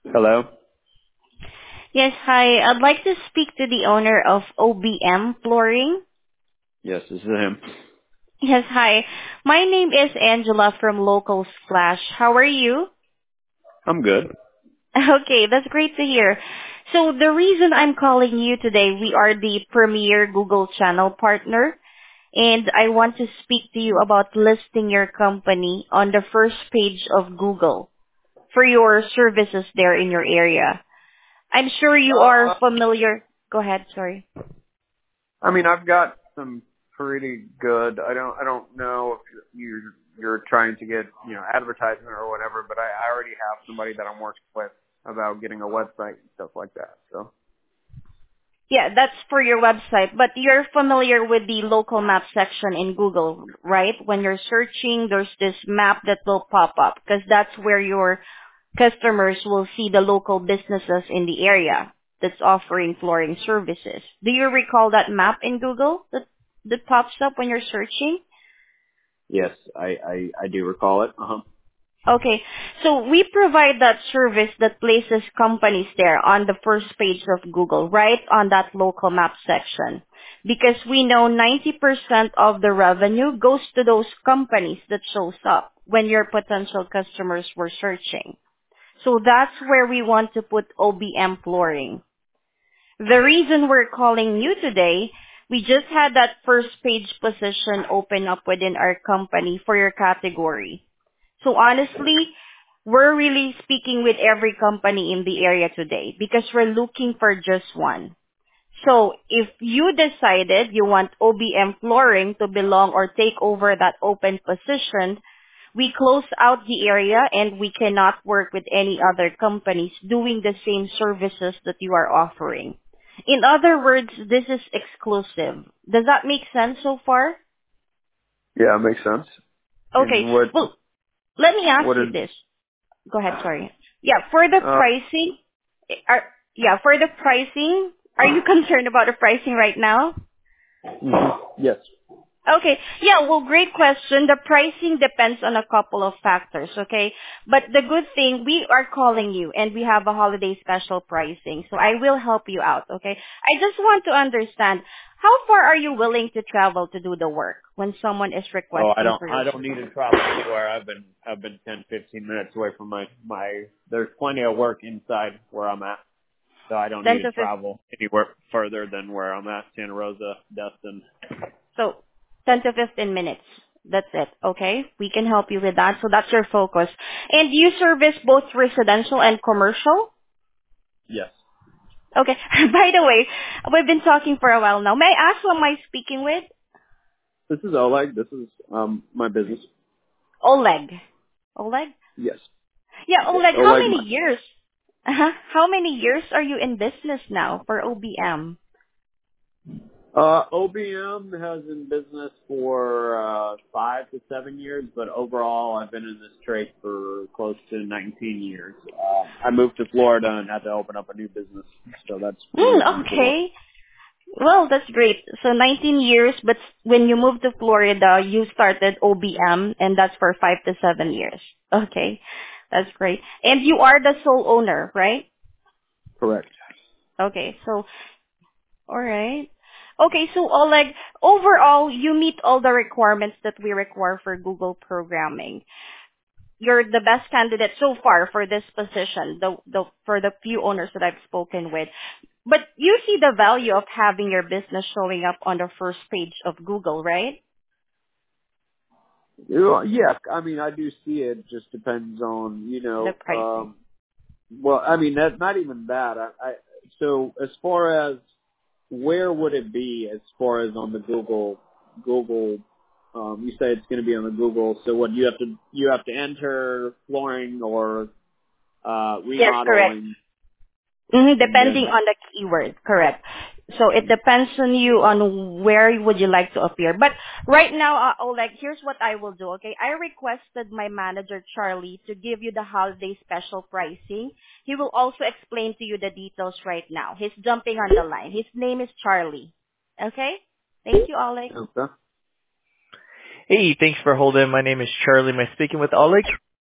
Hello? Yes, hi. I'd like to speak to the owner of OBM Flooring. Yes, this is him. Yes, hi. My name is Angela from Local Splash. How are you? I'm good. Okay, that's great to hear. So the reason I'm calling you today, we are the premier Google channel partner, and I want to speak to you about listing your company on the first page of Google for your services there in your area. I'm sure you are familiar. Go ahead, sorry. I mean, I've got some pretty good. I don't know if you're trying to get advertisement or whatever, but I already have somebody that I'm working with about getting a website and stuff like that. So Yeah, that's for your website, but you're familiar with the local map section in Google, right? When you're searching, there's this map that will pop up because that's where your customers will see the local businesses in the area that's offering flooring services. Do you recall that map in Google that pops up when you're searching? yes, I do recall it. Uh huh. Okay. So we provide that service that places companies there on the first page of Google, right on that local map section. Because we know 90% of the revenue goes to those companies that shows up when your potential customers were searching. So that's where we want to put OBM flooring. The reason we're calling you today, we just had that first page position open up within our company for your category. So honestly, we're really speaking with every company in the area today because we're looking for just one. So if you decided you want OBM flooring to belong or take over that open position, we close out the area and we cannot work with any other companies doing the same services that you are offering. In other words, this is exclusive. Does that make sense so far? Yeah, it makes sense. Okay. And what Well, let me ask what you is this. Go ahead, sorry. Yeah, for the uh pricing, for the pricing, are you concerned about the pricing right now? yes. Okay. Yeah, well, great question. The pricing depends on a couple of factors, okay? But the good thing, we are calling you and we have a holiday special pricing, so I will help you out, okay? I just want to understand, how far are you willing to travel to do the work when someone is Oh, I requesting don't for I your don't need service? to travel anywhere. I've been 10-15 minutes away from my. There's plenty of work inside where I'm at. So I don't 10 need to to 15, travel anywhere further than where I'm at, Santa Rosa, Destin. so 10 to 15 minutes. That's it, okay? We can help you with that, so that's your focus. And you service both residential and commercial? Yes. Okay. By the way, we've been talking for a while now. May I ask who am I speaking with? This is Oleg. This is my business. Oleg. Oleg? Yes. Yeah, Yes. Oleg, how Oleg. many years? How many years are you in business now for OBM? OBM has been in business for 5 to 7 years, but overall I've been in this trade for close to 19 years. I moved to Florida and had to open up a new business, so that's the reason for. Okay. Well, that's great. So 19 years, but when you moved to Florida, you started OBM, and that's for 5 to 7 years. Okay. That's great. And you are the sole owner, right? Correct. Okay. So all right. Okay, so Oleg, overall, you meet all the requirements that we require for Google programming. You're the best candidate so far for this position, for the few owners that I've spoken with. But you see the value of having your business showing up on the first page of Google, right? Yeah, I mean I do see it. Just depends on The pricing. Well, I mean that's not even that. So as far as where would it be as far as on the Google you say it's going to be on the Google, so what you have to enter flooring or Yes, correct. remodeling and Depending then on the keyword, correct. So it depends on you on where would you like to appear. But right now, Oleg, here's what I will do, okay? I requested my manager, Charlie, to give you the holiday special pricing. He will also explain to you the details right now. He's jumping on the line. His name is Charlie. Okay? Thank you, Oleg. okay. Hey, thanks for holding. My name is Charlie. Am I speaking with Oleg?